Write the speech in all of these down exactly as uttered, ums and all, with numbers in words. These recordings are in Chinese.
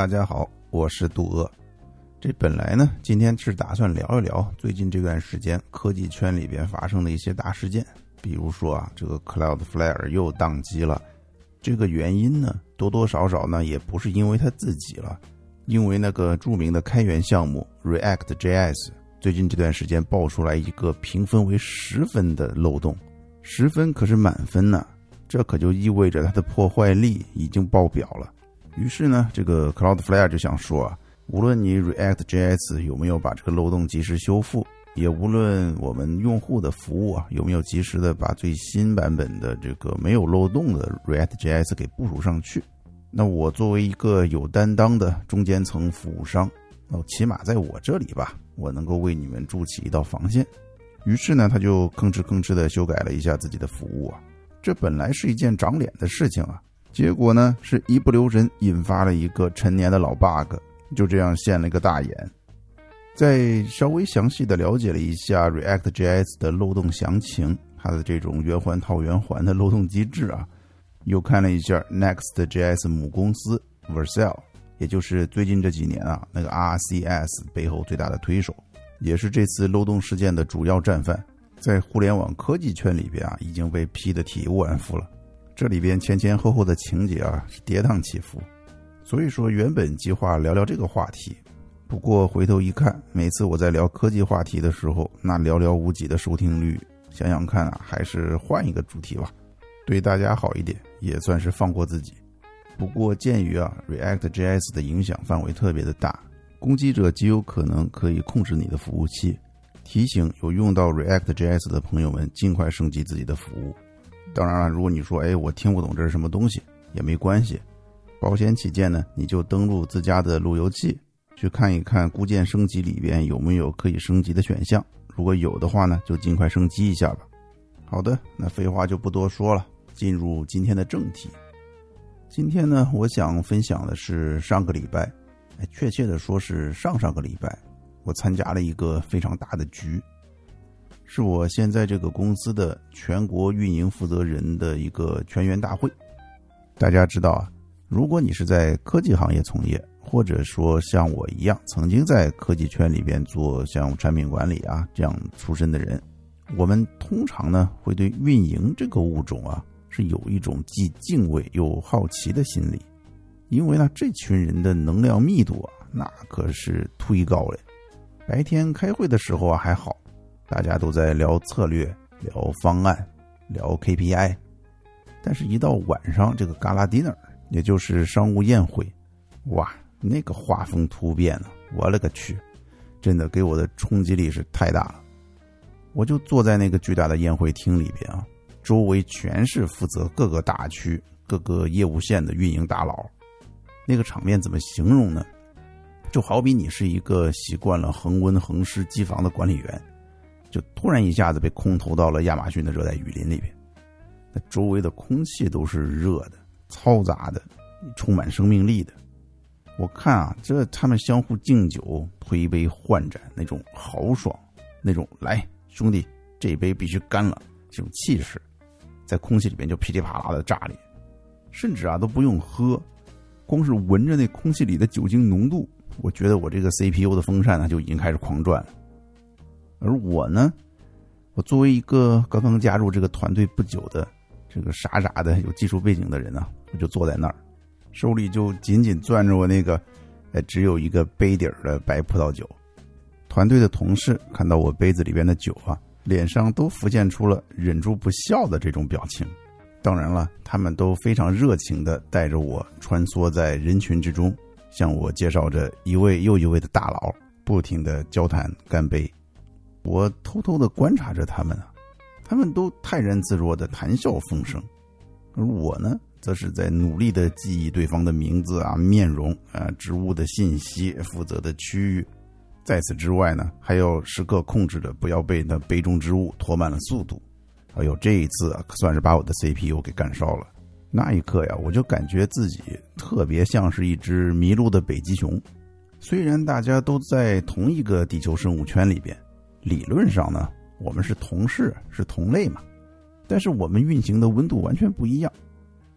大家好，我是杜鄂。这本来呢，今天是打算聊一聊最近这段时间科技圈里边发生的一些大事件，比如说啊，这个 Cloudflare 又宕机了。这个原因呢，多多少少呢，也不是因为他自己了，因为那个著名的开源项目 React.js 最近这段时间爆出来一个评分为十分的漏洞，十分可是满分呢、啊，这可就意味着它的破坏力已经爆表了。于是呢，这个 Cloudflare 就想说啊，无论你 React.js 有没有把这个漏洞及时修复，也无论我们用户的服务啊有没有及时的把最新版本的这个没有漏洞的 React.js 给部署上去，那我作为一个有担当的中间层服务商，那起码在我这里吧，我能够为你们筑起一道防线。于是呢，他就吭哧吭哧的修改了一下自己的服务啊，这本来是一件长脸的事情啊，结果呢是一不留神引发了一个陈年的老 bug， 就这样现了一个大眼。在稍微详细的了解了一下 React.js 的漏洞详情，它的这种圆环套圆环的漏洞机制啊，又看了一下 Next.js 母公司 Vercel， 也就是最近这几年啊那个 R C S 背后最大的推手，也是这次漏洞事件的主要战犯，在互联网科技圈里边啊已经被批得体无完肤了。这里边前前后后的情节啊是跌宕起伏，所以说原本计划聊聊这个话题，不过回头一看，每次我在聊科技话题的时候，那寥寥无几的收听率，想想看啊，还是换一个主题吧，对大家好一点，也算是放过自己。不过鉴于啊 React.js 的影响范围特别的大，攻击者极有可能可以控制你的服务器，提醒有用到 React.js 的朋友们尽快升级自己的服务。当然了，如果你说哎，我听不懂这是什么东西，也没关系，保险起见呢，你就登录自家的路由器，去看一看固件升级里边有没有可以升级的选项，如果有的话呢，就尽快升级一下吧。好的，那废话就不多说了，进入今天的正题。今天呢，我想分享的是上个礼拜，哎，确切的说是上上个礼拜，我参加了一个非常大的局，是我现在这个公司的全国运营负责人的一个全员大会。大家知道啊，如果你是在科技行业从业，或者说像我一样曾经在科技圈里边做像产品管理啊这样出身的人，我们通常呢会对运营这个物种啊是有一种既敬畏又好奇的心理，因为呢这群人的能量密度啊那可是忒高了。白天开会的时候啊还好，大家都在聊策略、聊方案、聊 K P I， 但是一到晚上这个 Gala Dinner， 也就是商务宴会，哇，那个画风突变呢，我勒个去，真的给我的冲击力是太大了。我就坐在那个巨大的宴会厅里边啊，周围全是负责各个大区、各个业务线的运营大佬。那个场面怎么形容呢？就好比你是一个习惯了恒温恒湿机房的管理员，就突然一下子被空投到了亚马逊的热带雨林里边，那周围的空气都是热的、嘈杂的、充满生命力的。我看啊，这他们相互敬酒、推杯换盏，那种豪爽，那种来兄弟，这杯必须干了，这种气势，在空气里边就噼里啪啦的炸裂，甚至啊都不用喝，光是闻着那空气里的酒精浓度，我觉得我这个 C P U 的风扇呢就已经开始狂转了。而我呢，我作为一个刚刚加入这个团队不久的这个傻傻的有技术背景的人啊，我就坐在那儿，手里就紧紧攥着我那个呃只有一个杯底的白葡萄酒。团队的同事看到我杯子里边的酒啊，脸上都浮现出了忍住不笑的这种表情。当然了，他们都非常热情地带着我穿梭在人群之中，向我介绍着一位又一位的大佬，不停地交谈干杯。我偷偷地观察着他们啊，他们都泰然自若地谈笑风生，而我呢则是在努力地记忆对方的名字啊、面容啊、职务的信息、负责的区域。在此之外呢，还要时刻控制着不要被那杯中之物拖慢了速度。哎呦，这一次啊，算是把我的 C P U 给干烧了。那一刻呀，我就感觉自己特别像是一只迷路的北极熊。虽然大家都在同一个地球生物圈里边，理论上呢，我们是同事，是同类嘛，但是我们运行的温度完全不一样。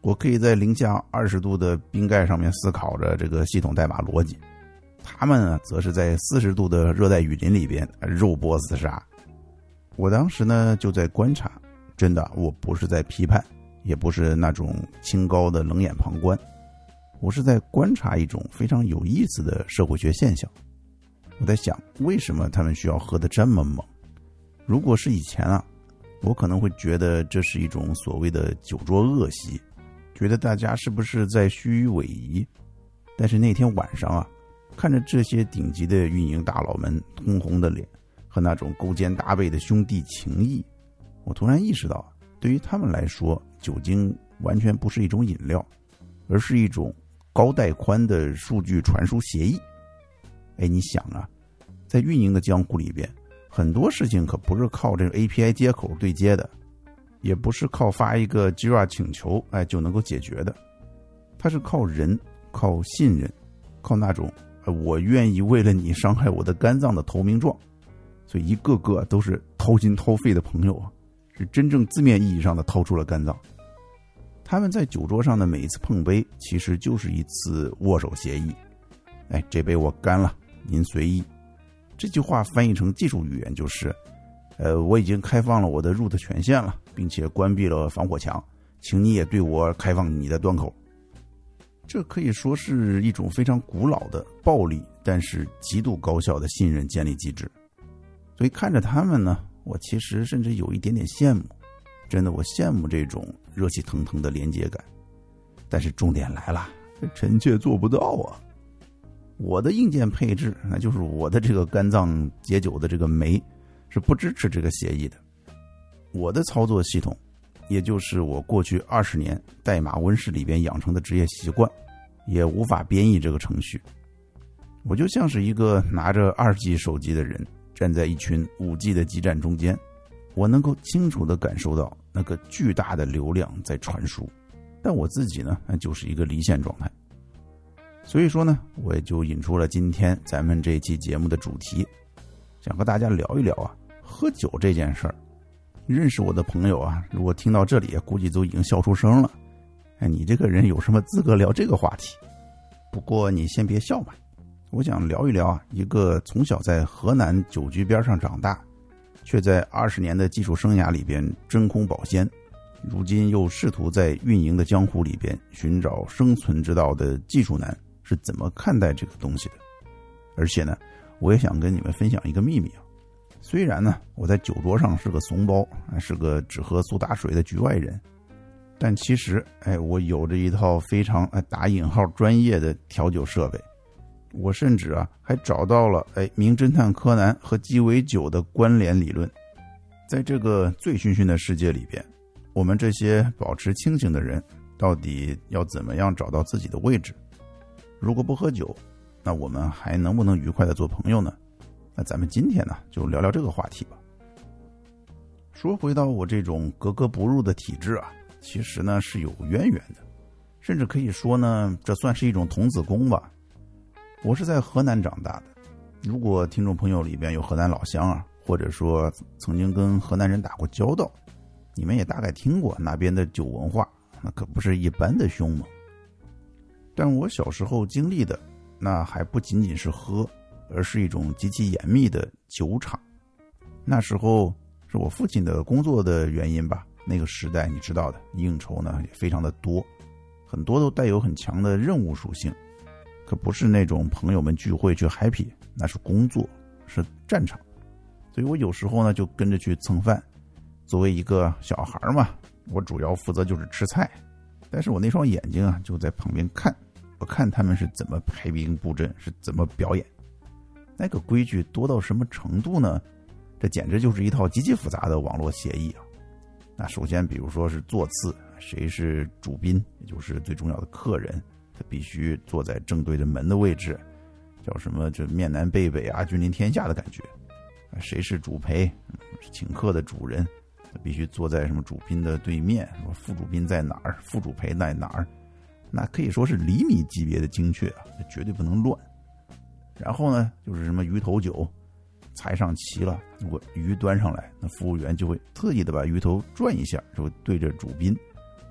我可以在零下二十度的冰盖上面思考着这个系统代码逻辑，他们呢则是在四十度的热带雨林里边肉搏厮杀。我当时呢就在观察，真的，我不是在批判，也不是那种清高的冷眼旁观，我是在观察一种非常有意思的社会学现象。我在想，为什么他们需要喝得这么猛？如果是以前啊，我可能会觉得这是一种所谓的酒桌恶习，觉得大家是不是在虚伪仪。但是那天晚上啊，看着这些顶级的运营大佬们通红的脸和那种勾肩搭背的兄弟情谊，我突然意识到，对于他们来说，酒精完全不是一种饮料，而是一种高带宽的数据传输协议。哎，你想啊，在运营的江湖里边，很多事情可不是靠这个 A P I 接口对接的，也不是靠发一个 Jira 请求哎就能够解决的，它是靠人，靠信任，靠那种我愿意为了你伤害我的肝脏的投名状。所以一个个都是掏心掏肺的朋友啊，是真正字面意义上的掏出了肝脏。他们在酒桌上的每一次碰杯，其实就是一次握手协议。哎，这杯我干了，您随意。这句话翻译成技术语言就是，呃，我已经开放了我的 root 权限了，并且关闭了防火墙，请你也对我开放你的端口。这可以说是一种非常古老的暴力，但是极度高效的信任建立机制。所以看着他们呢，我其实甚至有一点点羡慕，真的，我羡慕这种热气腾腾的连接感。但是重点来了，臣妾做不到啊！我的硬件配置，那就是我的这个肝脏解酒的这个酶，是不支持这个协议的。我的操作系统，也就是我过去二十年代码温室里边养成的职业习惯，也无法编译这个程序。我就像是一个拿着二 G 手机的人，站在一群五 G 的基站中间，我能够清楚地感受到那个巨大的流量在传输，但我自己呢，那就是一个离线状态。所以说呢，我也就引出了今天咱们这期节目的主题，想和大家聊一聊啊，喝酒这件事儿。认识我的朋友啊，如果听到这里，估计都已经笑出声了。哎，你这个人有什么资格聊这个话题？不过你先别笑嘛，我想聊一聊啊，一个从小在河南酒局边上长大，却在二十年的技术生涯里边真空保鲜，如今又试图在运营的江湖里边寻找生存之道的技术男是怎么看待这个东西的。而且呢，我也想跟你们分享一个秘密啊。虽然呢，我在酒桌上是个怂包，是个只喝苏打水的局外人，但其实，哎，我有着一套非常哎打引号专业的调酒设备。我甚至啊，还找到了哎名侦探柯南和鸡尾酒的关联理论。在这个醉醺醺的世界里边，我们这些保持清醒的人，到底要怎么样找到自己的位置？如果不喝酒，那我们还能不能愉快的做朋友呢？那咱们今天呢，就聊聊这个话题吧。说回到我这种格格不入的体质啊，其实呢是有渊源的，甚至可以说呢，这算是一种童子功吧。我是在河南长大的，如果听众朋友里边有河南老乡啊，或者说曾经跟河南人打过交道，你们也大概听过那边的酒文化，那可不是一般的凶猛。但我小时候经历的，那还不仅仅是喝，而是一种极其严密的酒场。那时候是我父亲的工作的原因吧，那个时代你知道的，应酬呢也非常的多，很多都带有很强的任务属性，可不是那种朋友们聚会去 happy， 那是工作，是战场。所以我有时候呢就跟着去蹭饭。作为一个小孩嘛，我主要负责就是吃菜，但是我那双眼睛啊就在旁边看，我看他们是怎么排兵布阵，是怎么表演。那个规矩多到什么程度呢？这简直就是一套极其复杂的网络协议啊。那首先比如说是座次，谁是主宾，也就是最重要的客人，他必须坐在正对着门的位置，叫什么这面南背北啊，君临天下的感觉。谁是主陪，请客的主人，他必须坐在什么主宾的对面，副主宾在哪儿，副主陪在哪儿，那可以说是厘米级别的精确啊，绝对不能乱。然后呢，就是什么鱼头酒，菜上齐了，如果鱼端上来，那服务员就会特意的把鱼头转一下，就对着主宾，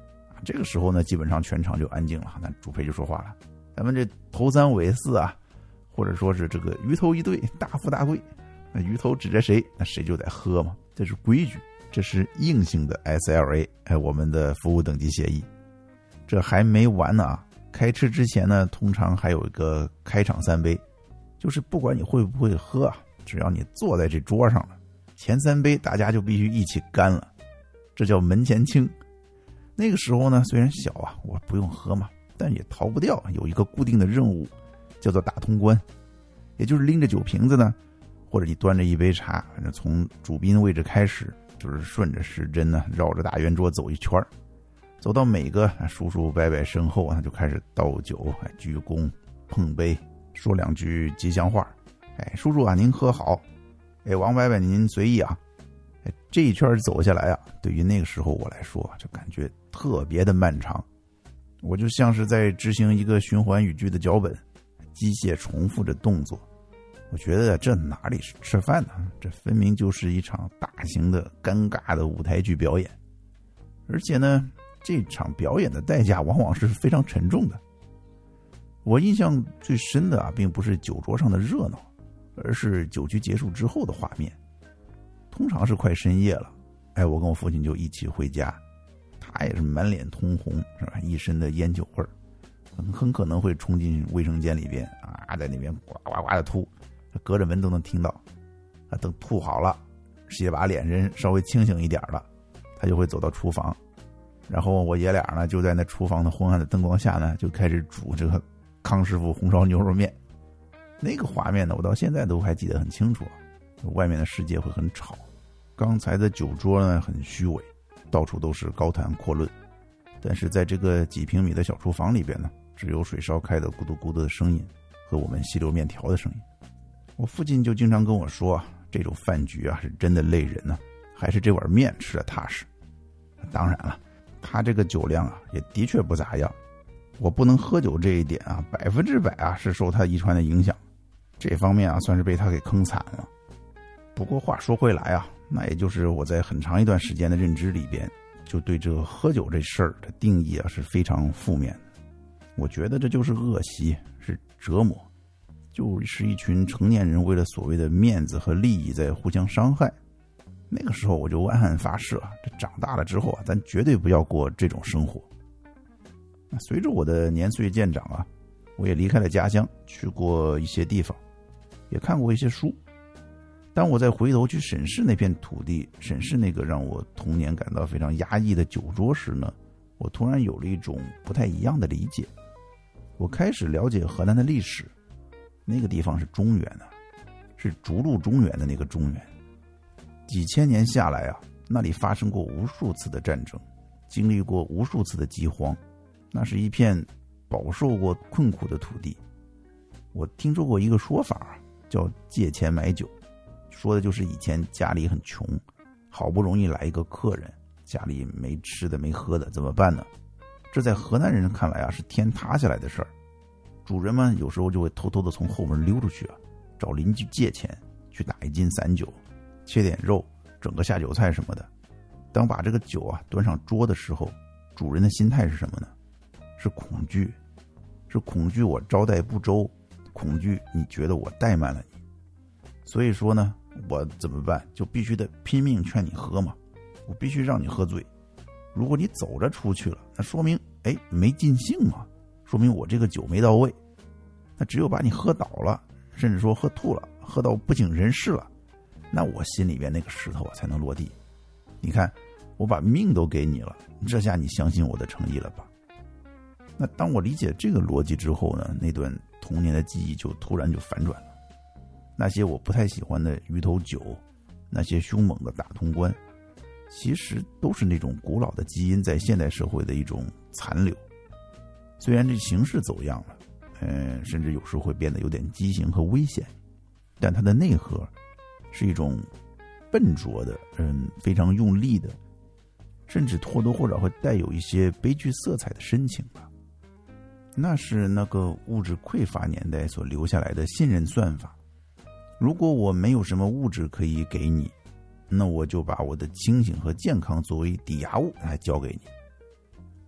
这个时候呢，基本上全场就安静了。那主陪就说话了：“咱们这头三尾四啊，或者说是这个鱼头一对，大富大贵。那鱼头指着谁，那谁就得喝嘛，这是规矩，这是硬性的 S L A， 哎，我们的服务等级协议。这还没完呢啊！开吃之前呢，通常还有一个开场三杯，就是不管你会不会喝啊，只要你坐在这桌上了，前三杯大家就必须一起干了，这叫门前清。那个时候呢，虽然小啊，我不用喝嘛，但也逃不掉有一个固定的任务，叫做打通关，也就是拎着酒瓶子呢，或者你端着一杯茶，反正从主宾位置开始，就是顺着时针呢，绕着大圆桌走一圈，走到每个叔叔伯伯身后啊，就开始倒酒、鞠躬、碰杯，说两句吉祥话。哎，叔叔啊，您喝好。哎，王伯伯您随意啊。哎，这一圈走下来啊，对于那个时候我来说，就感觉特别的漫长。我就像是在执行一个循环语句的脚本，机械重复着动作。我觉得这哪里是吃饭呢？这分明就是一场大型的尴尬的舞台剧表演。而且呢，这场表演的代价往往是非常沉重的。我印象最深的啊，并不是酒桌上的热闹，而是酒局结束之后的画面。通常是快深夜了，哎，我跟我父亲就一起回家，他也是满脸通红，是吧？一身的烟酒味儿，很可能会冲进卫生间里边啊，在那边呱呱呱的吐，隔着门都能听到。啊，等吐好了，洗把脸，人稍微清醒一点了，他就会走到厨房，然后我爷俩呢就在那厨房的昏暗的灯光下呢，就开始煮这个康师傅红烧牛肉面。那个画面呢，我到现在都还记得很清楚。外面的世界会很吵，刚才的酒桌呢很虚伪，到处都是高谈阔论，但是在这个几平米的小厨房里边呢，只有水烧开的咕嘟咕嘟的声音和我们吸溜面条的声音。我父亲就经常跟我说啊，这种饭局啊是真的累人呢、啊，还是这碗面吃得踏实。当然了，他这个酒量啊也的确不咋样，我不能喝酒这一点啊，百分之百啊是受他遗传的影响，这方面啊算是被他给坑惨了。不过话说回来啊，那也就是我在很长一段时间的认知里边，就对这个喝酒这事儿的定义啊是非常负面的。我觉得这就是恶习，是折磨，就是一群成年人为了所谓的面子和利益在互相伤害。那个时候我就暗暗发誓啊，这长大了之后啊，咱绝对不要过这种生活。那随着我的年岁渐长啊，我也离开了家乡，去过一些地方，也看过一些书。当我再回头去审视那片土地，审视那个让我童年感到非常压抑的酒桌时呢，我突然有了一种不太一样的理解。我开始了解河南的历史，那个地方是中原啊，是逐鹿中原的那个中原。几千年下来啊，那里发生过无数次的战争，经历过无数次的饥荒，那是一片饱受过困苦的土地。我听说过一个说法，叫借钱买酒，说的就是以前家里很穷，好不容易来一个客人，家里没吃的没喝的，怎么办呢？这在河南人看来啊，是天塌下来的事儿。主人们有时候就会偷偷的从后门溜出去啊，找邻居借钱去打一斤散酒，切点肉，整个下酒菜什么的。当把这个酒啊端上桌的时候，主人的心态是什么呢？是恐惧，是恐惧我招待不周，恐惧你觉得我怠慢了你。所以说呢，我怎么办？就必须得拼命劝你喝嘛，我必须让你喝醉。如果你走着出去了，那说明哎没尽兴嘛，说明我这个酒没到位。那只有把你喝倒了，甚至说喝吐了，喝到不省人事了，那我心里面那个石头啊才能落地。你看，我把命都给你了，这下你相信我的诚意了吧？那当我理解这个逻辑之后呢，那段童年的记忆就突然就反转了。那些我不太喜欢的鱼头酒，那些凶猛的打通关，其实都是那种古老的基因在现代社会的一种残留。虽然这形式走样了，嗯，甚至有时候会变得有点畸形和危险，但它的内核是一种笨拙的，嗯，非常用力的，甚至或多或少会带有一些悲剧色彩的深情吧。那是那个物质匮乏年代所留下来的信任算法。如果我没有什么物质可以给你，那我就把我的清醒和健康作为抵押物来交给你。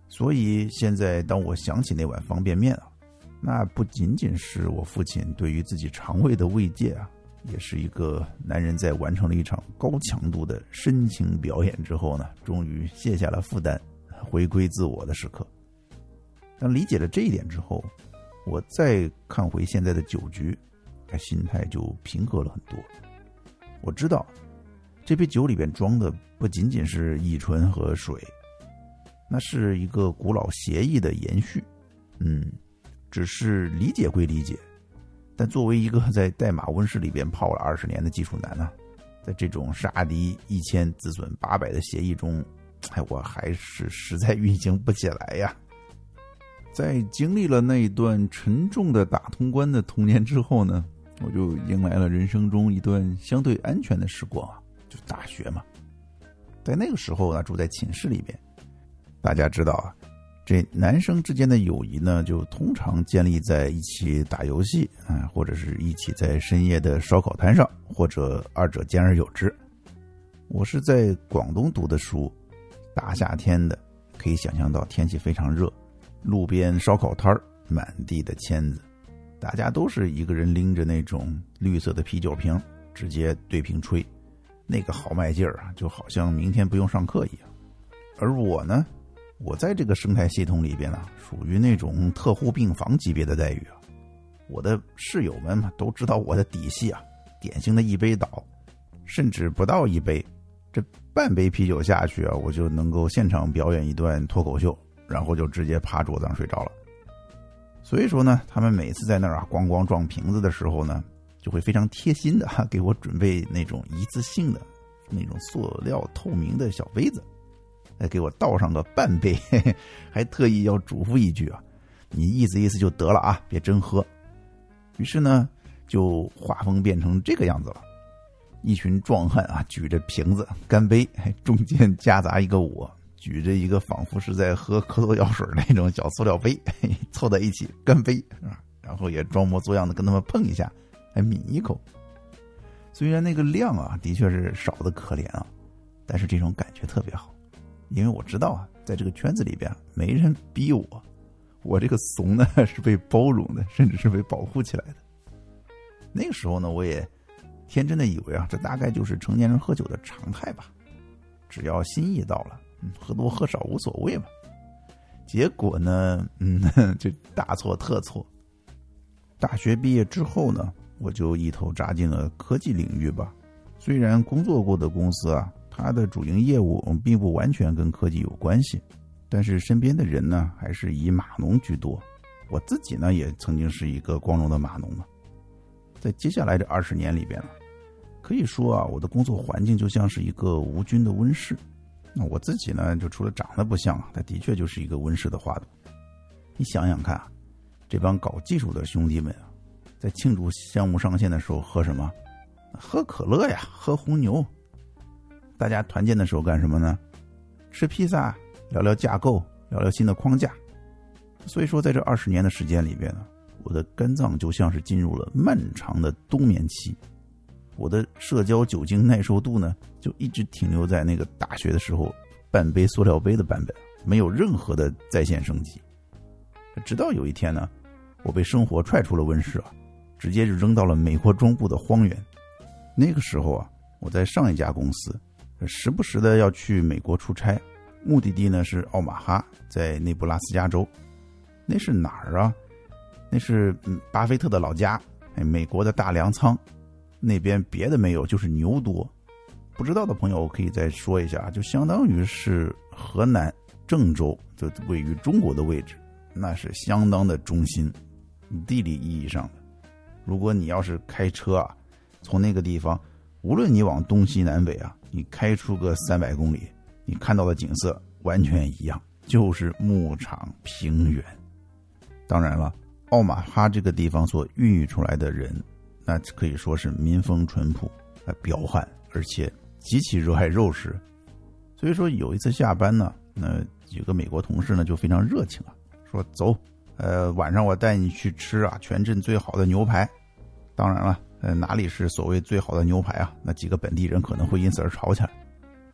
所以现在当我想起那碗方便面啊，那不仅仅是我父亲对于自己肠胃的慰藉啊，也是一个男人在完成了一场高强度的深情表演之后呢，终于卸下了负担，回归自我的时刻。当理解了这一点之后，我再看回现在的酒局，心态就平和了很多。我知道这杯酒里边装的不仅仅是乙醇和水，那是一个古老协议的延续。嗯，只是理解归理解，但作为一个在代码温室里边泡了二十年的技术男呢，在这种杀敌一千自损八百的协议中，哎，我还是实在运行不起来呀。在经历了那一段沉重的打通关的童年之后呢，我就迎来了人生中一段相对安全的时光啊，就大学嘛。在那个时候呢，住在寝室里边，大家知道啊，这男生之间的友谊呢，就通常建立在一起打游戏啊，或者是一起在深夜的烧烤摊上，或者二者兼而有之。我是在广东读的书，大夏天的，可以想象到天气非常热，路边烧烤摊满地的签子，大家都是一个人拎着那种绿色的啤酒瓶，直接对瓶吹，那个豪迈劲儿啊，就好像明天不用上课一样。而我呢，我在这个生态系统里边啊，属于那种特护病房级别的待遇啊。我的室友们嘛，都知道我的底细啊，典型的一杯倒，甚至不到一杯，这半杯啤酒下去啊，我就能够现场表演一段脱口秀，然后就直接趴桌子上睡着了。所以说呢，他们每次在那儿啊咣咣撞瓶子的时候呢，就会非常贴心的、啊、给我准备那种一次性的那种塑料透明的小杯子，再给我倒上个半杯，嘿嘿，还特意要嘱咐一句啊，你意思意思就得了啊，别真喝。于是呢，就画风变成这个样子了。一群壮汉啊，举着瓶子干杯，中间夹杂一个我，举着一个仿佛是在喝咳嗽药水那种小塑料杯，凑在一起干杯，然后也装模作样的跟他们碰一下，还抿一口。虽然那个量啊的确是少的可怜啊，但是这种感觉特别好，因为我知道啊，在这个圈子里边没人逼我，我这个怂呢是被包容的，甚至是被保护起来的。那个时候呢，我也天真的以为啊，这大概就是成年人喝酒的常态吧，只要心意到了，嗯，喝多喝少无所谓嘛。结果呢，嗯，这大错特错。大学毕业之后呢，我就一头扎进了科技领域吧。虽然工作过的公司啊，它的主营业务并不完全跟科技有关系，但是身边的人呢，还是以码农居多。我自己呢，也曾经是一个光荣的码农嘛。在接下来这二十年里边了，可以说啊，我的工作环境就像是一个无菌的温室。那我自己呢，就除了长得不像，它的确就是一个温室的花朵。你想想看啊，这帮搞技术的兄弟们啊，在庆祝项目上线的时候喝什么？喝可乐呀，喝红牛。大家团建的时候干什么呢？吃披萨，聊聊架构，聊聊新的框架。所以说，在这二十年的时间里边呢，我的肝脏就像是进入了漫长的冬眠期。我的社交酒精耐受度呢，就一直停留在那个大学的时候半杯塑料杯的版本，没有任何的在线升级。直到有一天呢，我被生活踹出了温室啊，直接就扔到了美国中部的荒原。那个时候啊，我在上一家公司，时不时的要去美国出差，目的地呢是奥马哈，在内布拉斯加州。那是哪儿啊？那是巴菲特的老家，美国的大粮仓。那边别的没有，就是牛多。不知道的朋友我可以再说一下，就相当于是河南郑州，就位于中国的位置，那是相当的中心，地理意义上的。如果你要是开车啊，从那个地方，无论你往东西南北啊，你开出个三百公里，你看到的景色完全一样，就是牧场平原。当然了，奥马哈这个地方所孕育出来的人，那可以说是民风淳朴、彪悍，而且极其热爱肉食。所以说有一次下班呢，那几个美国同事呢就非常热情啊，说走，呃，晚上我带你去吃啊全镇最好的牛排。当然了，呃，哪里是所谓最好的牛排啊？那几个本地人可能会因此而吵起来。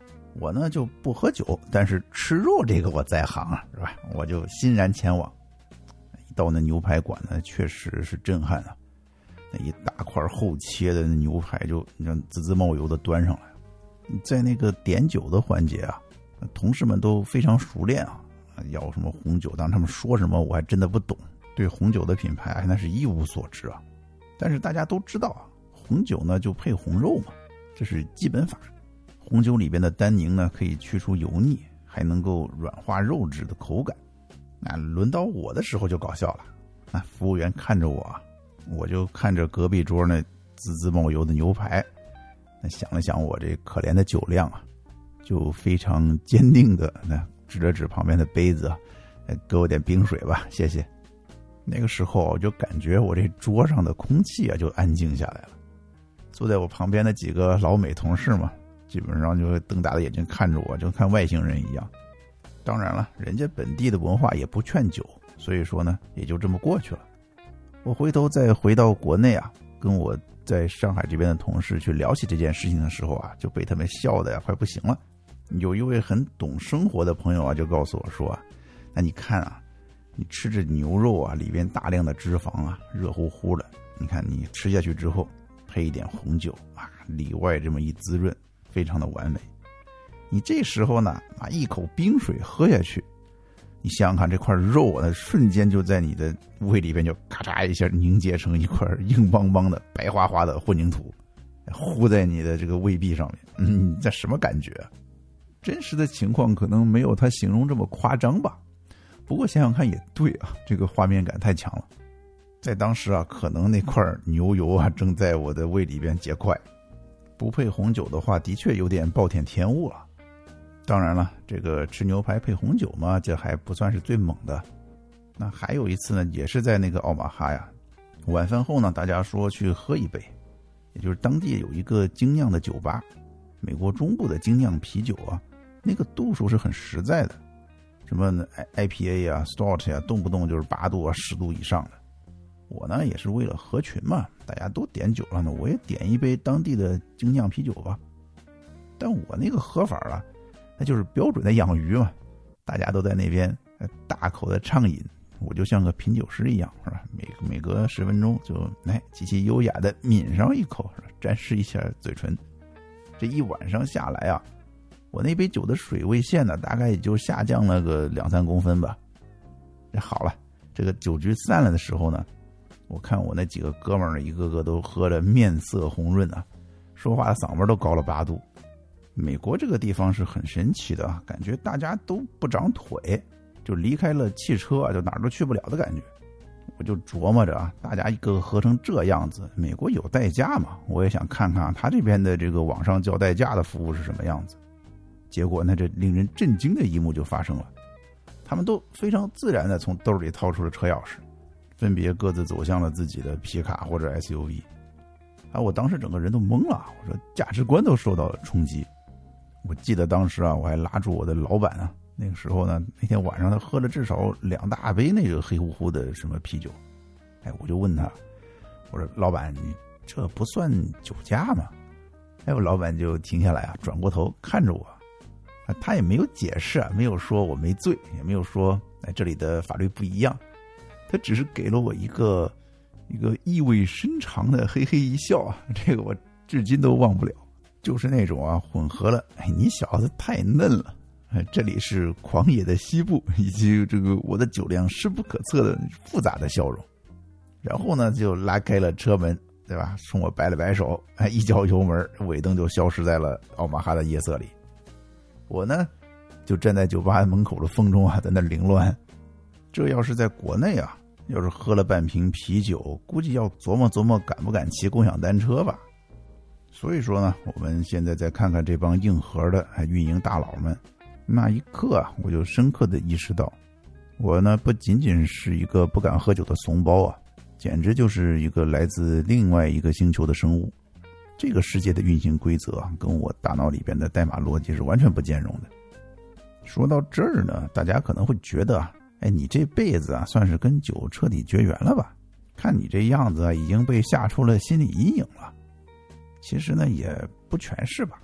我呢就不喝酒，但是吃肉这个我在行啊，是吧？我就欣然前往。一到那牛排馆呢，确实是震撼啊！那一大块厚切的牛排就你看滋滋冒油的端上来。在那个点酒的环节啊，同事们都非常熟练啊，要什么红酒，当他们说什么我还真的不懂，对红酒的品牌那是一无所知啊。但是大家都知道啊，红酒呢就配红肉嘛，这是基本法。红酒里边的单宁呢可以去除油腻，还能够软化肉质的口感。那轮到我的时候就搞笑了，那服务员看着我，我就看着隔壁桌那滋滋冒油的牛排，那想了想我这可怜的酒量啊，就非常坚定的那指了指旁边的杯子，给我点冰水吧，谢谢。那个时候我就感觉我这桌上的空气啊就安静下来了。坐在我旁边的几个老美同事嘛，基本上就瞪大的眼睛看着我，就看外星人一样。当然了，人家本地的文化也不劝酒，所以说呢也就这么过去了。我回头再回到国内啊，跟我在上海这边的同事去聊起这件事情的时候啊，就被他们笑得呀快不行了。有一位很懂生活的朋友啊就告诉我说啊，那你看啊，你吃着牛肉啊，里边大量的脂肪啊，热乎乎的，你看你吃下去之后配一点红酒啊，里外这么一滋润，非常的完美。你这时候呢把一口冰水喝下去，你想想看，这块肉呢瞬间就在你的胃里边就咔嚓一下凝结成一块硬邦邦的白花花的混凝土，糊在你的这个胃壁上面。嗯，这什么感觉？真实的情况可能没有他形容这么夸张吧，不过想想看也对啊，这个画面感太强了。在当时啊，可能那块牛油啊正在我的胃里边结块，不配红酒的话的确有点暴殄天物了。当然了，这个吃牛排配红酒嘛，这还不算是最猛的。那还有一次呢，也是在那个奥马哈呀，晚饭后呢，大家说去喝一杯，也就是当地有一个精酿的酒吧，美国中部的精酿啤酒啊，那个度数是很实在的，什么 I P A 啊 Stout 啊，动不动就是八度啊十度以上的。我呢也是为了合群嘛，大家都点酒了呢，我也点一杯当地的精酿啤酒吧。但我那个喝法啊，那就是标准的养鱼嘛，大家都在那边大口的畅饮，我就像个品酒师一样，是吧？每每隔十分钟就来极其优雅的抿上一口，展示一下嘴唇。这一晚上下来啊，我那杯酒的水位线呢，大概也就下降了个两三公分吧。这好了，这个酒局散了的时候呢，我看我那几个哥们儿一个个都喝得面色红润啊，说话的嗓门都高了八度。美国这个地方是很神奇的，感觉大家都不长腿，就离开了汽车啊，就哪儿都去不了的感觉。我就琢磨着啊，大家一个个喝成这样子，美国有代驾嘛？我也想看看他这边的这个网上叫代驾的服务是什么样子。结果呢，这令人震惊的一幕就发生了，他们都非常自然的从兜里掏出了车钥匙，分别各自走向了自己的皮卡或者 S U V。啊，我当时整个人都懵了，我说价值观都受到了冲击。我记得当时啊，我还拉住我的老板啊，那个时候呢，那天晚上他喝了至少两大杯那个黑乎乎的什么啤酒。哎，我就问他，我说老板，你这不算酒驾吗？哎，我老板就停下来啊，转过头看着我，啊，他也没有解释啊，没有说我没醉，也没有说哎这里的法律不一样，他只是给了我一个一个意味深长的嘿嘿一笑啊，这个我至今都忘不了。就是那种啊，混合了，哎，你小子太嫩了，哎，这里是狂野的西部，以及这个我的酒量深不可测的复杂的笑容。然后呢，就拉开了车门，对吧？冲我摆了摆手，哎，一脚油门，尾灯就消失在了奥马哈的夜色里。我呢，就站在酒吧门口的风中啊，在那凌乱。这要是在国内啊，要是喝了半瓶啤酒，估计要琢磨琢磨敢不敢骑共享单车吧。所以说呢，我们现在再看看这帮硬核的运营大佬们，那一刻啊，我就深刻的意识到，我呢不仅仅是一个不敢喝酒的怂包啊，简直就是一个来自另外一个星球的生物。这个世界的运行规则跟我大脑里边的代码逻辑是完全不兼容的。说到这儿呢，大家可能会觉得，哎，你这辈子啊算是跟酒彻底绝缘了吧？看你这样子啊，已经被吓出了心理阴影了。其实呢也不全是吧，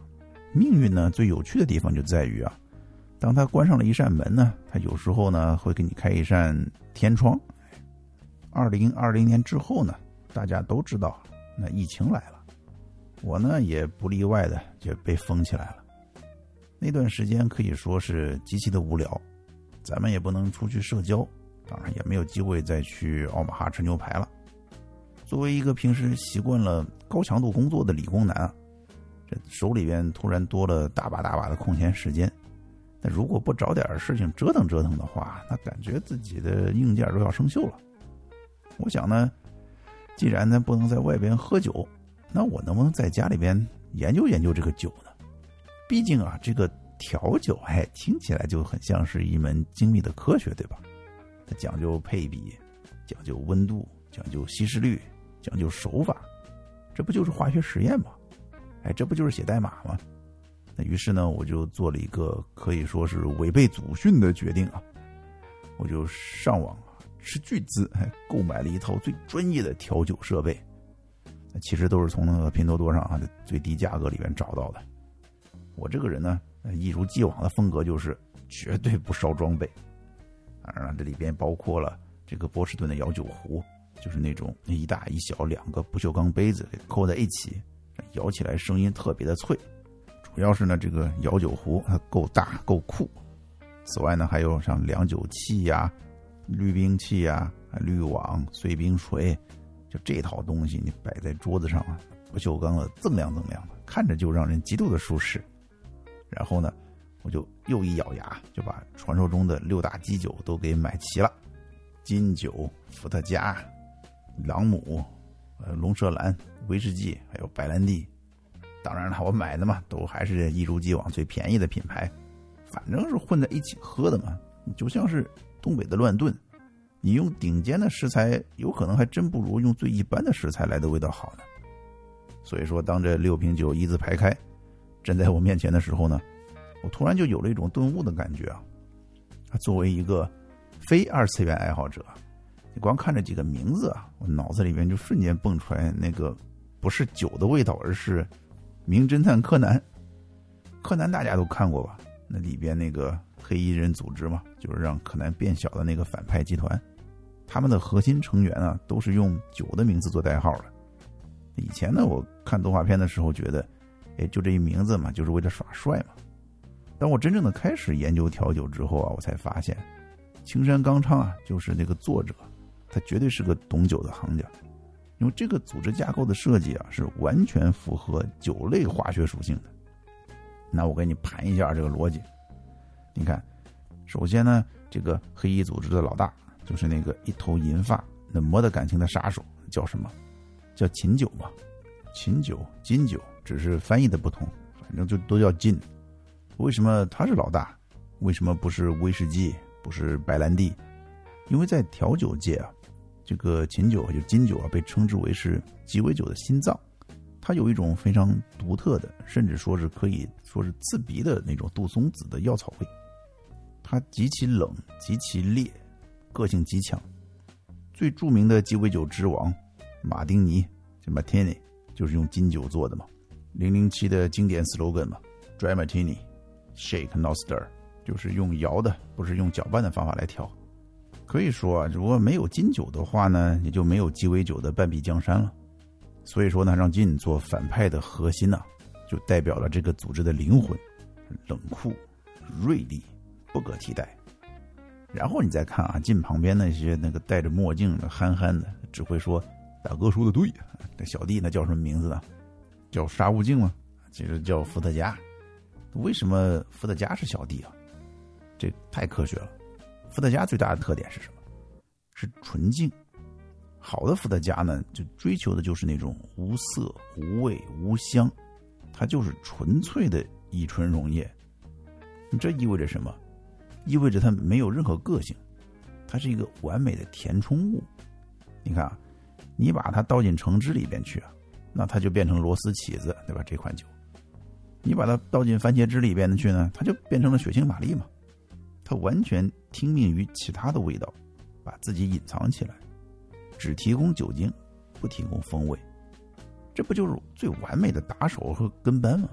命运呢最有趣的地方就在于啊，当他关上了一扇门呢，他有时候呢会给你开一扇天窗。二零二零年之后呢，大家都知道那疫情来了，我呢也不例外的就被封起来了。那段时间可以说是极其的无聊，咱们也不能出去社交，当然也没有机会再去奥马哈吃牛排了。作为一个平时习惯了高强度工作的理工男啊，这手里边突然多了大把大把的空闲时间，但如果不找点事情折腾折腾的话，那感觉自己的硬件都要生锈了。我想呢，既然咱不能在外边喝酒，那我能不能在家里边研究研究这个酒呢？毕竟啊，这个调酒哎，听起来就很像是一门精密的科学，对吧？它讲究配比，讲究温度，讲究稀释率，讲究手法，这不就是化学实验吗？哎，这不就是写代码吗？那于是呢，我就做了一个可以说是违背祖训的决定啊，我就上网斥巨资购买了一套最专业的调酒设备，其实都是从那个拼多多上啊的最低价格里面找到的。我这个人呢，一如既往的风格就是绝对不烧装备。当然了，这里边包括了这个波士顿的摇酒壶，就是那种一大一小两个不锈钢杯子给扣在一起，摇起来声音特别的脆。主要是呢，这个摇酒壶它够大够酷。此外呢，还有像量酒器呀、啊、滤冰器呀、啊、滤网、碎冰锤，就这套东西你摆在桌子上啊，不锈钢的锃亮锃亮的，看着就让人极度的舒适。然后呢，我就又一咬牙就把传说中的六大基酒都给买齐了：金酒、伏特加、朗姆、呃龙舌兰、威士忌，还有白兰地。当然了，我买的嘛，都还是一如既往最便宜的品牌，反正是混在一起喝的嘛。就像是东北的乱炖，你用顶尖的食材，有可能还真不如用最一般的食材来的味道好呢。所以说，当这六瓶酒一字排开站在我面前的时候呢，我突然就有了一种顿悟的感觉啊！作为一个非二次元爱好者，你光看着几个名字啊，我脑子里面就瞬间蹦出来那个不是酒的味道，而是名侦探柯南。柯南大家都看过吧？那里边那个黑衣人组织嘛，就是让柯南变小的那个反派集团，他们的核心成员啊，都是用酒的名字做代号的。以前呢，我看动画片的时候觉得，哎，就这一名字嘛，就是为了耍帅嘛。当我真正的开始研究调酒之后啊，我才发现，青山刚昌啊，就是那个作者，他绝对是个懂酒的行家。因为这个组织架构的设计啊，是完全符合酒类化学属性的。那我给你盘一下这个逻辑。你看，首先呢，这个黑衣组织的老大就是那个一头银发、冷漠的感情的杀手，叫什么？叫琴酒嘛。琴酒、金酒，只是翻译的不同，反正就都叫金。为什么他是老大？为什么不是威士忌，不是白兰地？因为在调酒界啊，这个琴酒就金酒啊，被称之为是鸡尾酒的心脏。它有一种非常独特的，甚至说是可以说是刺鼻的那种杜松子的药草味。它极其冷，极其烈，个性极强。最著名的鸡尾酒之王马丁尼，这 Martini 就是用金酒做的嘛。零零七的经典 slogan 嘛 ，Dry Martini, Shake Not Stir， 就是用摇的，不是用搅拌的方法来调。可以说啊，如果没有金酒的话呢，也就没有鸡尾酒的半壁江山了。所以说呢，让金做反派的核心啊，就代表了这个组织的灵魂，冷酷、锐利，不可替代。然后你再看啊，金旁边那些那个戴着墨镜的憨憨的，只会说大哥说的对，这小弟那叫什么名字呢？叫沙悟净吗？其实叫伏特加。为什么伏特加是小弟啊？这太科学了。伏特加最大的特点是什么？是纯净。好的伏特加呢，就追求的就是那种无色、无味、无香，它就是纯粹的乙醇溶液。这意味着什么？意味着它没有任何个性，它是一个完美的填充物。你看啊，你把它倒进橙汁里边去啊，那它就变成螺丝起子，对吧？这款酒，你把它倒进番茄汁里边去呢，它就变成了血腥玛丽嘛。它完全听命于其他的味道，把自己隐藏起来，只提供酒精，不提供风味。这不就是最完美的打手和跟班吗？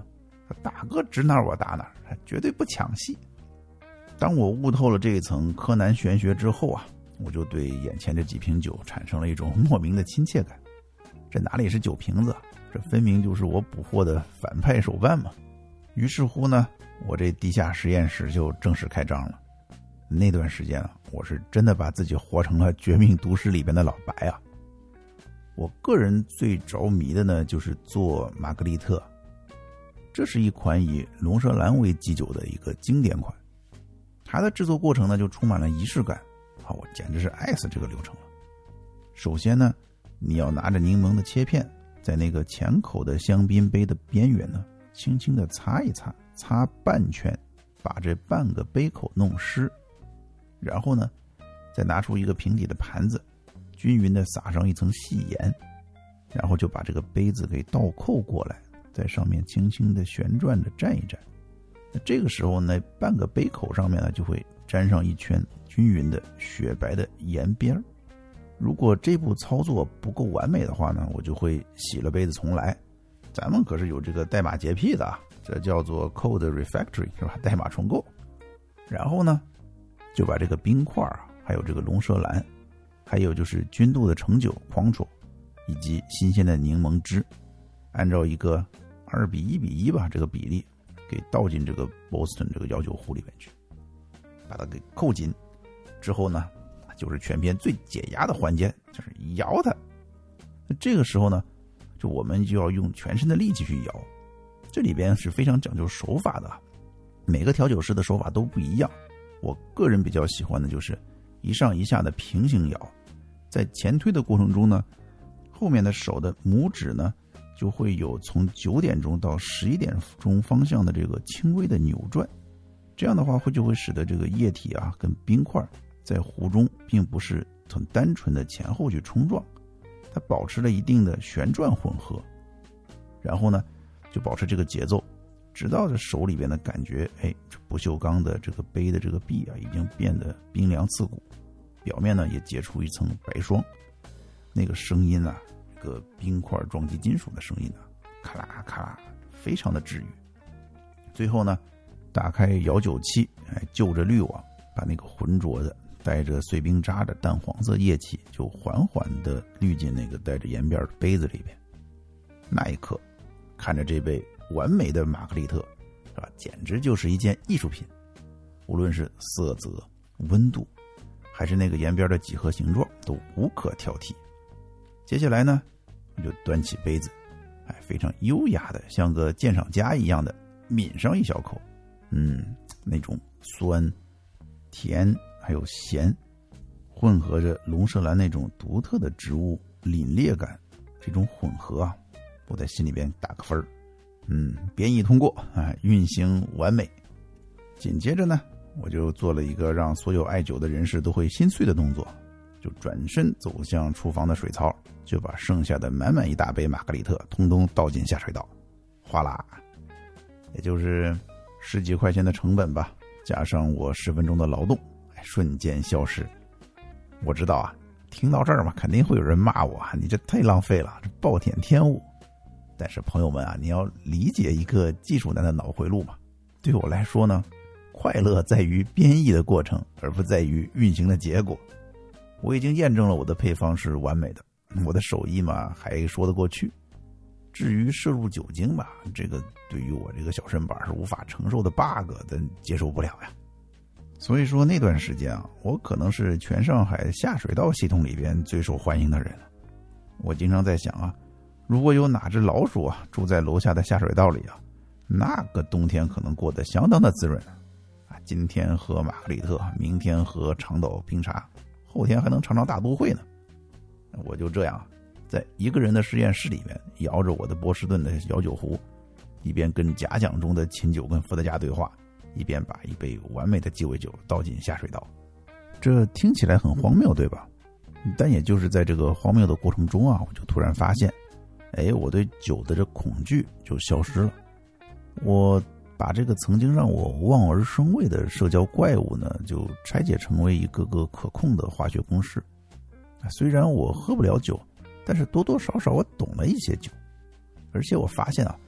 大哥指哪我打哪，绝对不抢戏。当我悟透了这一层柯南玄学之后啊，我就对眼前这几瓶酒产生了一种莫名的亲切感。这哪里是酒瓶子，这分明就是我捕获的反派手办嘛。于是乎呢，我这地下实验室就正式开张了。那段时间啊，我是真的把自己活成了《绝命毒师》里边的老白啊。我个人最着迷的呢，就是做玛格丽特。这是一款以龙舌兰为基酒的一个经典款，它的制作过程呢就充满了仪式感啊，我简直是爱死这个流程了。首先呢，你要拿着柠檬的切片，在那个浅口的香槟杯的边缘呢，轻轻的擦一擦，擦半圈，把这半个杯口弄湿。然后呢，再拿出一个平底的盘子，均匀的撒上一层细盐，然后就把这个杯子给倒扣过来，在上面轻轻的旋转着蘸一蘸。那这个时候呢，半个杯口上面呢就会沾上一圈均匀的雪白的盐边。如果这步操作不够完美的话呢，我就会洗了杯子重来。咱们可是有这个代码洁癖的啊，这叫做 code refactory 是吧？代码重构。然后呢，就把这个冰块啊，还有这个龙舌兰，还有就是君度的橙酒 Cointreau， 以及新鲜的柠檬汁，按照一个二比一比一吧这个比例，给倒进这个 Boston 这个摇酒壶里面去，把它给扣紧。之后呢，就是全篇最解压的环节，就是摇它。那这个时候呢，就我们就要用全身的力气去摇。这里边是非常讲究手法的，每个调酒师的手法都不一样。我个人比较喜欢的就是一上一下的平行摇，在前推的过程中呢，后面的手的拇指呢就会有从九点钟到十一点钟方向的这个轻微的扭转。这样的话会就会使得这个液体啊跟冰块在壶中并不是很单纯的前后去冲撞，它保持了一定的旋转混合。然后呢，就保持这个节奏，直到这手里边的感觉，哎，这不锈钢的这个杯的这个壁啊，已经变得冰凉刺骨，表面呢也结出一层白霜。那个声音啊，这个冰块撞击金属的声音啊，咔啦咔啦，非常的治愈。最后呢，打开摇酒器，哎，就着滤网，把那个浑浊的带着碎冰渣的淡黄色液体就缓缓地滤进那个带着盐边的杯子里边。那一刻，看着这杯完美的玛格丽特，是吧？简直就是一件艺术品。无论是色泽、温度，还是那个盐边的几何形状，都无可挑剔。接下来呢，我就端起杯子，哎，非常优雅的，像个鉴赏家一样的抿上一小口。嗯，那种酸、甜还有咸，混合着龙舌兰那种独特的植物凛冽感，这种混合啊，我在心里边打个分儿。嗯，编译通过啊，运行完美。紧接着呢，我就做了一个让所有爱酒的人士都会心碎的动作，就转身走向厨房的水槽，就把剩下的满满一大杯玛格丽特通通倒进下水道，哗啦，也就是十几块钱的成本吧，加上我十分钟的劳动，瞬间消失。我知道啊，听到这儿嘛，肯定会有人骂我，你这太浪费了，这暴殄天物。但是朋友们啊，你要理解一个技术男的脑回路嘛。对我来说呢，快乐在于编译的过程，而不在于运行的结果。我已经验证了我的配方是完美的，我的手艺嘛还说得过去。至于摄入酒精吧，这个对于我这个小身板是无法承受的 bug， 但接受不了呀。所以说那段时间啊，我可能是全上海下水道系统里边最受欢迎的人了。我经常在想啊，如果有哪只老鼠啊住在楼下的下水道里啊，那个冬天可能过得相当的滋润啊！今天喝玛格丽特，明天喝长岛冰茶，后天还能尝尝大都会呢。我就这样，在一个人的实验室里面摇着我的波士顿的摇酒壶，一边跟假想中的琴酒跟伏特加对话，一边把一杯完美的鸡尾酒倒进下水道。这听起来很荒谬，对吧？但也就是在这个荒谬的过程中啊，我就突然发现，哎，我对酒的这恐惧就消失了。我把这个曾经让我望而生畏的社交怪物呢，就拆解成为一个个可控的化学公式。虽然我喝不了酒，但是多多少少我懂了一些酒。而且我发现啊，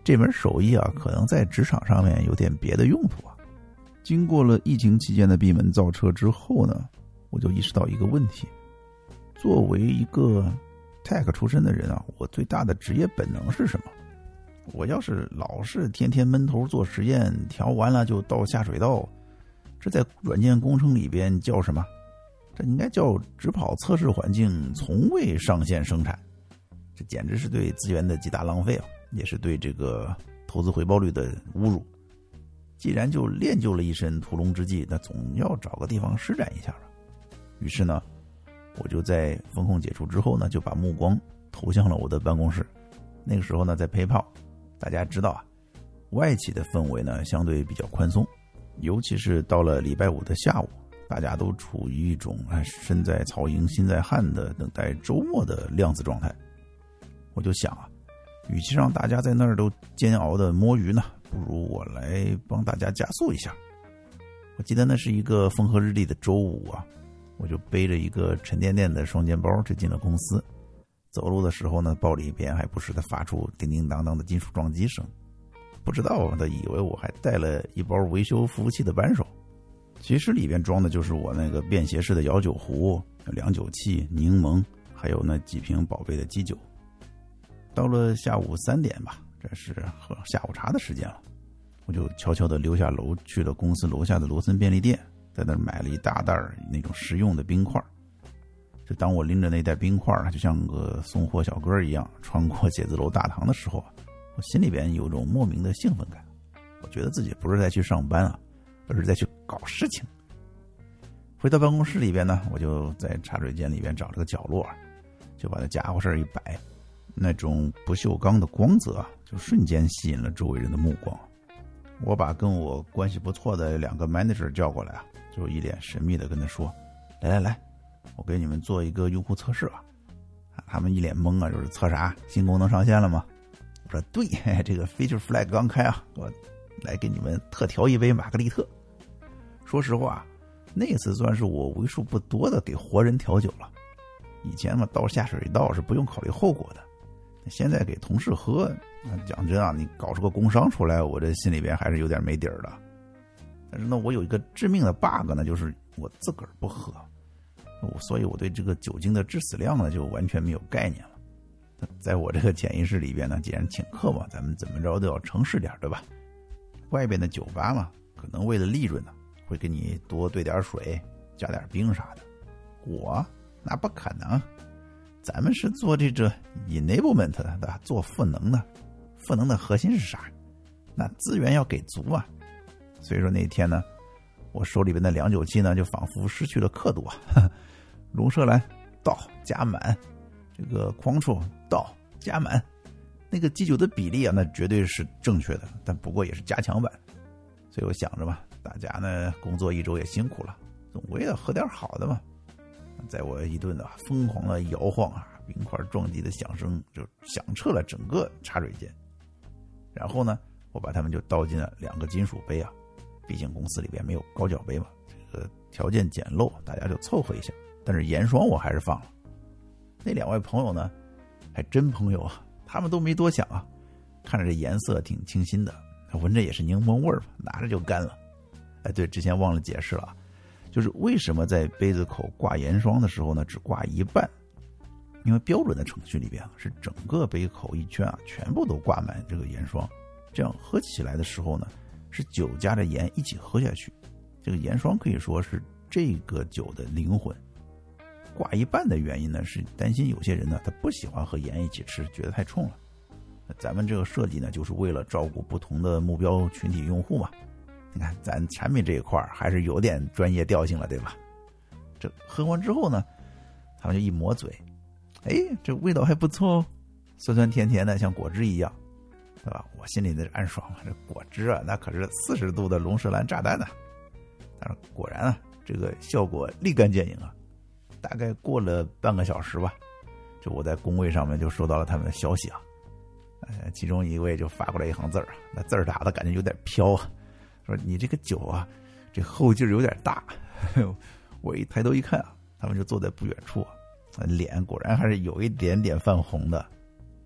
这门手艺啊，可能在职场上面有点别的用途啊。经过了疫情期间的闭门造车之后呢，我就意识到一个问题：作为一个 tech 出身的人啊，我最大的职业本能是什么？我要是老是天天闷头做实验，调完了就倒下水道，这在软件工程里边叫什么？这应该叫只跑测试环境，从未上线生产。这简直是对资源的极大浪费啊，也是对这个投资回报率的侮辱。既然就练就了一身屠龙之技，那总要找个地方施展一下吧。于是呢，我就在风控解除之后呢，就把目光投向了我的办公室。那个时候呢，在PayPal，大家知道啊，外企的氛围呢相对比较宽松，尤其是到了礼拜五的下午，大家都处于一种哎身在曹营心在汉的等待周末的量子状态。我就想啊，与其让大家在那儿都煎熬的摸鱼呢，不如我来帮大家加速一下。我记得那是一个风和日丽的周五啊，我就背着一个沉甸甸的双肩包就进了公司。走路的时候呢，包里边还不时的发出叮叮当当的金属撞击声。不知道的以为我还带了一包维修服务器的扳手，其实里边装的就是我那个便携式的摇酒壶、量酒器、柠檬，还有那几瓶宝贝的基酒。到了下午三点吧，这是喝下午茶的时间了，我就悄悄地溜下楼去了公司楼下的罗森便利店，在那儿买了一大袋那种实用的冰块。就当我拎着那袋冰块就像个送货小哥一样穿过写字楼大堂的时候，我心里边有种莫名的兴奋感。我觉得自己不是在去上班啊，而是在去搞事情。回到办公室里边呢，我就在茶水间里边找了个角落，就把那家伙事一摆，那种不锈钢的光泽啊，就瞬间吸引了周围人的目光。我把跟我关系不错的两个 manager 叫过来啊，就一脸神秘的跟他说：“来来来，我给你们做一个用户测试啊。”他们一脸懵啊，就是测啥？新功能上线了吗？我说对，这个 feature flag 刚开啊，我来给你们特调一杯玛格丽特。说实话，那次算是我为数不多的给活人调酒了。以前嘛，倒下水道是不用考虑后果的，现在给同事喝，讲真啊，你搞出个工伤出来，我这心里边还是有点没底儿的。但是呢，我有一个致命的 bug 呢，就是我自个儿不喝，所以我对这个酒精的致死量呢就完全没有概念了。在我这个潜意识里边呢，既然请客嘛，咱们怎么着都要诚实点，对吧？外边的酒吧嘛，可能为了利润呢，会给你多兑点水，加点冰啥的。我那不可能，咱们是做这个 enablement 的，做赋能的。赋能的核心是啥？那资源要给足啊。所以说那天呢，我手里边的量酒器呢，就仿佛失去了刻度啊。龙舌兰倒加满，这个匡处倒加满，那个基酒的比例啊，那绝对是正确的，但不过也是加强版。所以我想着嘛，大家呢工作一周也辛苦了，总归要喝点好的嘛。在我一顿的疯狂的摇晃啊，冰块撞击的响声就响彻了整个茶水间。然后呢，我把它们就倒进了两个金属杯啊，毕竟公司里边没有高脚杯嘛，这个条件简陋，大家就凑合一下。但是盐霜我还是放了。那两位朋友呢，还真朋友啊，他们都没多想啊，看着这颜色挺清新的，闻着也是柠檬味儿，拿着就干了。哎，对，之前忘了解释了，就是为什么在杯子口挂盐霜的时候呢，只挂一半？因为标准的程序里边是整个杯口一圈啊，全部都挂满这个盐霜，这样喝起来的时候呢，是酒加着盐一起喝下去。这个盐霜可以说是这个酒的灵魂。挂一半的原因呢，是担心有些人呢，他不喜欢和盐一起吃，觉得太冲了。咱们这个设计呢，就是为了照顾不同的目标群体用户嘛。你看，咱产品这一块还是有点专业调性了，对吧？这喝完之后呢，他们就一抹嘴，哎，这味道还不错哦，酸酸甜甜的，像果汁一样，对吧？我心里的暗爽啊，这果汁啊，那可是四十度的龙舌兰炸弹呢、啊。但是果然啊，这个效果立竿见影啊。大概过了半个小时吧，就我在工位上面就收到了他们的消息啊，呃，其中一位就发过来一行字儿，那字儿打的感觉有点飘啊，说你这个酒啊，这后劲儿有点大。我一抬头一看啊，他们就坐在不远处，脸果然还是有一点点泛红的。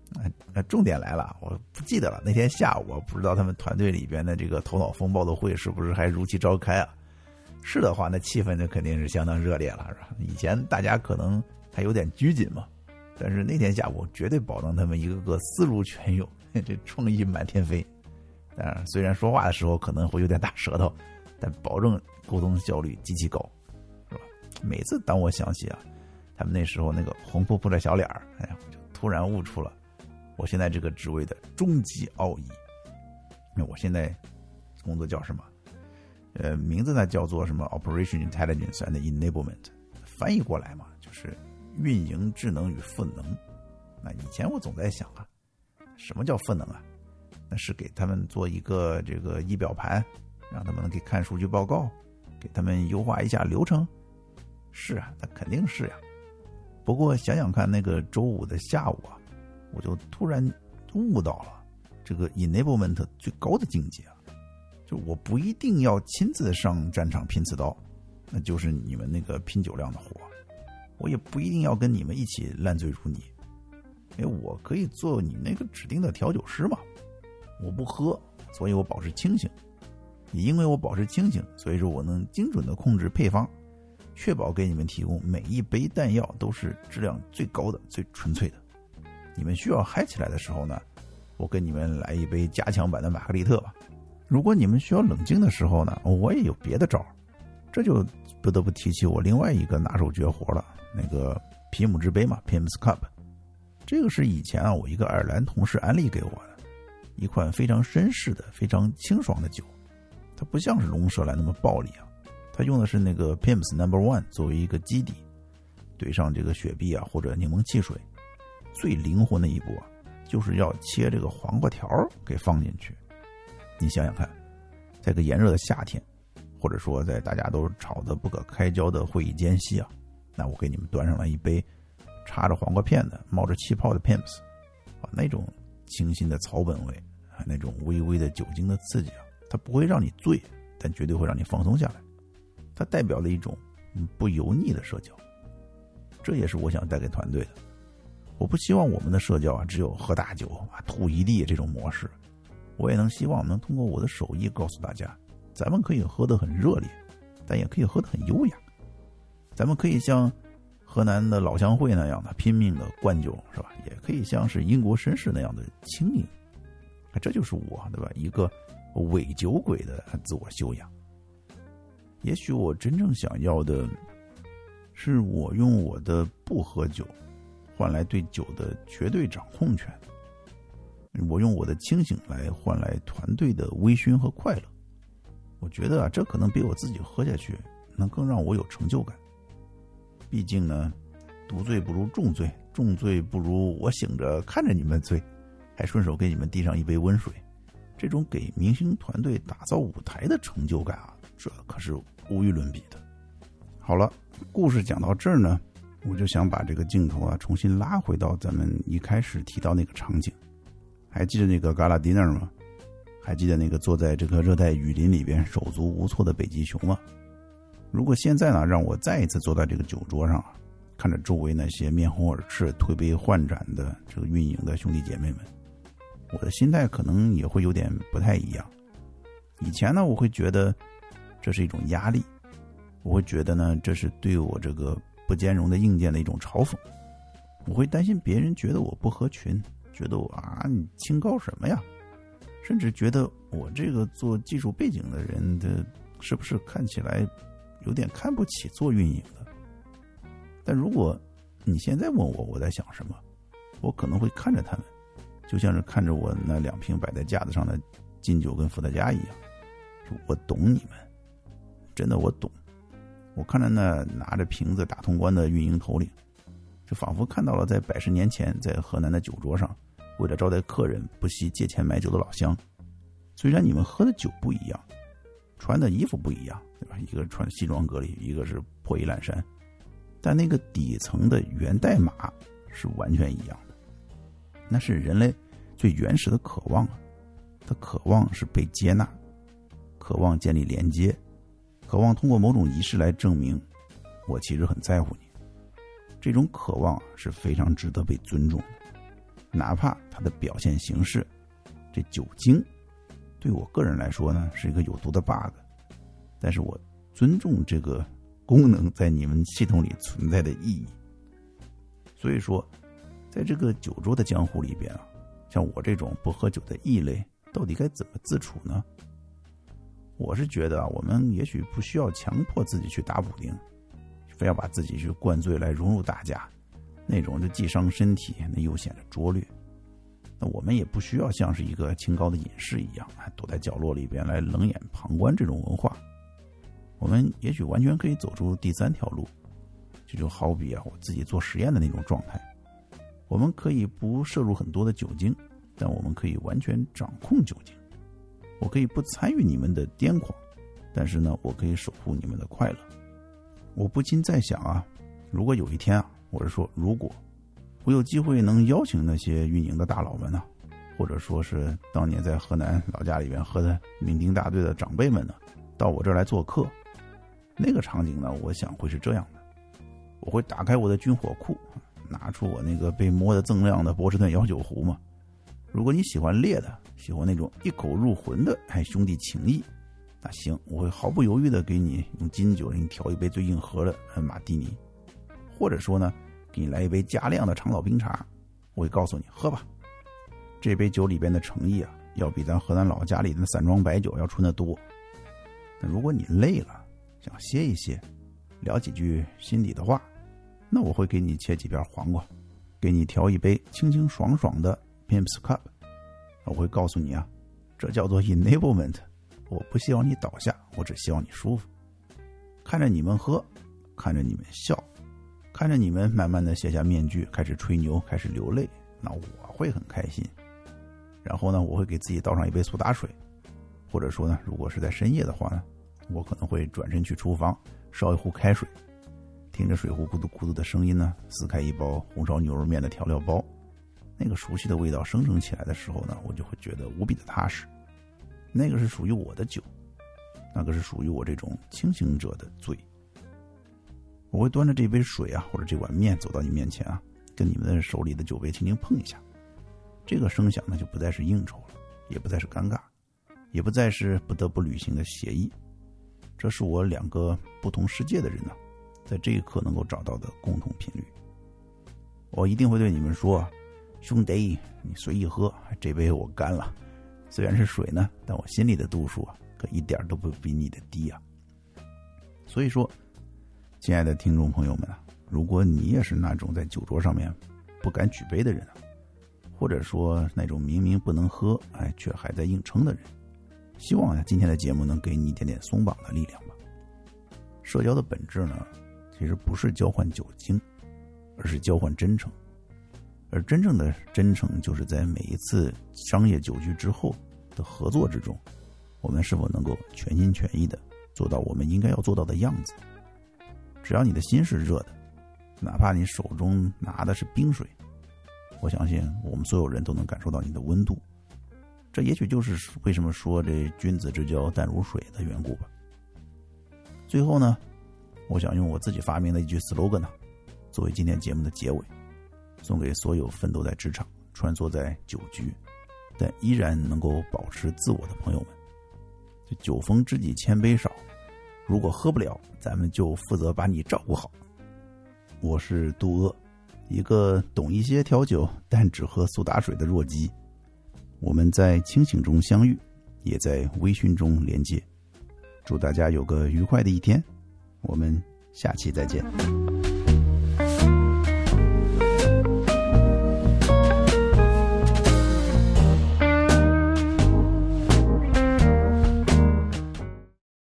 啊，重点来了，我不记得了。那天下午，我不知道他们团队里边的这个头脑风暴的会是不是还如期召开啊？是的话，那气氛就肯定是相当热烈了，是吧？以前大家可能还有点拘谨嘛，但是那天下午绝对保证他们一个个思如泉涌，这创意满天飞。当然，虽然说话的时候可能会有点大舌头，但保证沟通效率极其高，是吧？每次当我想起啊，他们那时候那个红扑扑的小脸儿，哎呀，我就突然悟出了我现在这个职位的终极奥义。那我现在工作叫什么？呃，名字呢叫做什么 Operation Intelligence and Enablement， 翻译过来嘛，就是运营智能与赋能。那以前我总在想啊，什么叫赋能啊？那是给他们做一个这个仪表盘，让他们能给看数据报告，给他们优化一下流程。是啊，那肯定是呀。不过想想看，那个周五的下午啊，我就突然悟到了这个 enablement 最高的境界啊，就我不一定要亲自上战场拼刺刀，那就是你们那个拼酒量的活，我也不一定要跟你们一起烂醉如泥，因为我可以做你那个指定的调酒师嘛。我不喝，所以我保持清醒，也因为我保持清醒，所以说我能精准的控制配方，确保给你们提供每一杯弹药都是质量最高的、最纯粹的。你们需要嗨起来的时候呢，我给你们来一杯加强版的玛格丽特吧。如果你们需要冷静的时候呢，我也有别的招。这就不得不提起我另外一个拿手绝活了，那个皮姆之杯嘛 ，P M's Cup。这个是以前啊我一个爱尔兰同事安利给我的，一款非常绅士的、非常清爽的酒。它不像是龙舌兰那么暴力啊，它用的是那个 P M's Number One 作为一个基底，兑上这个雪碧啊或者柠檬汽水。最灵活的一步啊，就是要切这个黄瓜条给放进去。你想想看，在个炎热的夏天，或者说在大家都吵得不可开交的会议间隙啊，那我给你们端上来一杯插着黄瓜片的、冒着气泡的 P M S， 啊，那种清新的草本味，那种微微的酒精的刺激啊，它不会让你醉，但绝对会让你放松下来。它代表了一种不油腻的社交，这也是我想带给团队的。我不希望我们的社交啊只有喝大酒啊吐一地这种模式，我也能希望能通过我的手艺告诉大家，咱们可以喝得很热烈，但也可以喝得很优雅。咱们可以像河南的老乡会那样的拼命的灌酒，是吧？也可以像是英国绅士那样的轻盈。这就是我，对吧？一个伪酒鬼的自我修养。也许我真正想要的是我用我的不喝酒换来对酒的绝对掌控权，我用我的清醒来换来团队的微醺和快乐。我觉得啊，这可能比我自己喝下去能更让我有成就感。毕竟呢，独醉不如重醉，重醉不如我醒着看着你们醉，还顺手给你们递上一杯温水。这种给明星团队打造舞台的成就感啊，这可是无与伦比的。好了，故事讲到这儿呢，我就想把这个镜头啊重新拉回到咱们一开始提到那个场景。还记得那个 Gala Dinner 吗？还记得那个坐在这个热带雨林里边手足无措的北极熊吗？如果现在呢让我再一次坐在这个酒桌上啊，看着周围那些面红耳赤推杯换盏的这个运营的兄弟姐妹们，我的心态可能也会有点不太一样。以前呢我会觉得这是一种压力，我会觉得呢这是对我这个不兼容的硬件的一种嘲讽，我会担心别人觉得我不合群，觉得我啊你清高什么呀，甚至觉得我这个做技术背景的人的是不是看起来有点看不起做运营的。但如果你现在问我我在想什么，我可能会看着他们，就像是看着我那两瓶摆在架子上的金酒跟伏特加一样，我懂你们，真的我懂。我看着那拿着瓶子打通关的运营头领，就仿佛看到了在百十年前在河南的酒桌上为了招待客人不惜借钱买酒的老乡。虽然你们喝的酒不一样，穿的衣服不一样，对吧？一个穿西装革履，一个是破衣烂衫，但那个底层的源代码是完全一样的。那是人类最原始的渴望啊，他渴望是被接纳，渴望建立连接，渴望通过某种仪式来证明我其实很在乎你。这种渴望是非常值得被尊重的。 哪怕它的表现形式，这酒精对我个人来说呢是一个有毒的 bug， 但是我尊重这个功能在你们系统里存在的意义。所以说在这个酒桌的江湖里边啊，像我这种不喝酒的异类到底该怎么自处呢？我是觉得啊，我们也许不需要强迫自己去打补丁，非要把自己去灌醉来融入大家，那种就既伤身体那又显得拙劣。那我们也不需要像是一个清高的隐士一样躲在角落里边来冷眼旁观这种文化。我们也许完全可以走出第三条路，这就好比啊我自己做实验的那种状态。我们可以不摄入很多的酒精，但我们可以完全掌控酒精。我可以不参与你们的癫狂，但是呢我可以守护你们的快乐。我不禁在想啊，如果有一天啊，我是说如果我有机会能邀请那些运营的大佬们呢，或者说是当年在河南老家里边喝的酩酊大醉的长辈们呢，到我这儿来做客，那个场景呢，我想会是这样的。我会打开我的军火库，拿出我那个被磨得锃亮的波士顿摇酒壶嘛。如果你喜欢烈的，喜欢那种一口入魂的哎兄弟情谊，那行，我会毫不犹豫的给你用金酒给你调一杯最硬核的马蒂尼，或者说呢给你来一杯加量的长岛冰茶，我会告诉你喝吧，这杯酒里边的诚意啊，要比咱河南老家里的散装白酒要纯得多。那如果你累了，想歇一歇，聊几句心里的话，那我会给你切几片黄瓜，给你调一杯清清爽爽的 Pimps Cup。 我会告诉你啊，这叫做 enablement， 我不希望你倒下，我只希望你舒服。看着你们喝，看着你们笑，看着你们慢慢的卸下面具，开始吹牛，开始流泪，那我会很开心。然后呢，我会给自己倒上一杯苏打水，或者说呢，如果是在深夜的话呢，我可能会转身去厨房烧一壶开水，听着水壶咕嘟咕嘟的声音呢，撕开一包红烧牛肉面的调料包，那个熟悉的味道生成起来的时候呢，我就会觉得无比的踏实。那个是属于我的酒，那个是属于我这种清醒者的醉。我会端着这杯水啊，或者这碗面走到你面前啊，跟你们的手里的酒杯轻轻碰一下。这个声响呢，就不再是应酬了，也不再是尴尬，也不再是不得不履行的协议。这是我两个不同世界的人呢，在这一刻能够找到的共同频率。我一定会对你们说，兄弟，你随意喝，这杯我干了。虽然是水呢，但我心里的度数啊，可一点都不比你的低啊。所以说，亲爱的听众朋友们啊，如果你也是那种在酒桌上面不敢举杯的人啊，或者说那种明明不能喝，哎，却还在硬撑的人，希望啊，今天的节目能给你一点点松绑的力量吧。社交的本质呢，其实不是交换酒精，而是交换真诚。而真正的真诚，就是在每一次商业酒局之后的合作之中，我们是否能够全心全意的做到我们应该要做到的样子。只要你的心是热的，哪怕你手中拿的是冰水，我相信我们所有人都能感受到你的温度。这也许就是为什么说这君子之交淡如水的缘故吧。最后呢，我想用我自己发明的一句 slogan 呢，作为今天节目的结尾，送给所有奋斗在职场、穿梭在酒局，但依然能够保持自我的朋友们。就酒逢知己千杯少，如果喝不了，咱们就负责把你照顾好。我是杜阿，一个懂一些调酒但只喝苏打水的弱鸡。我们在清醒中相遇，也在微醺中连接。祝大家有个愉快的一天，我们下期再见。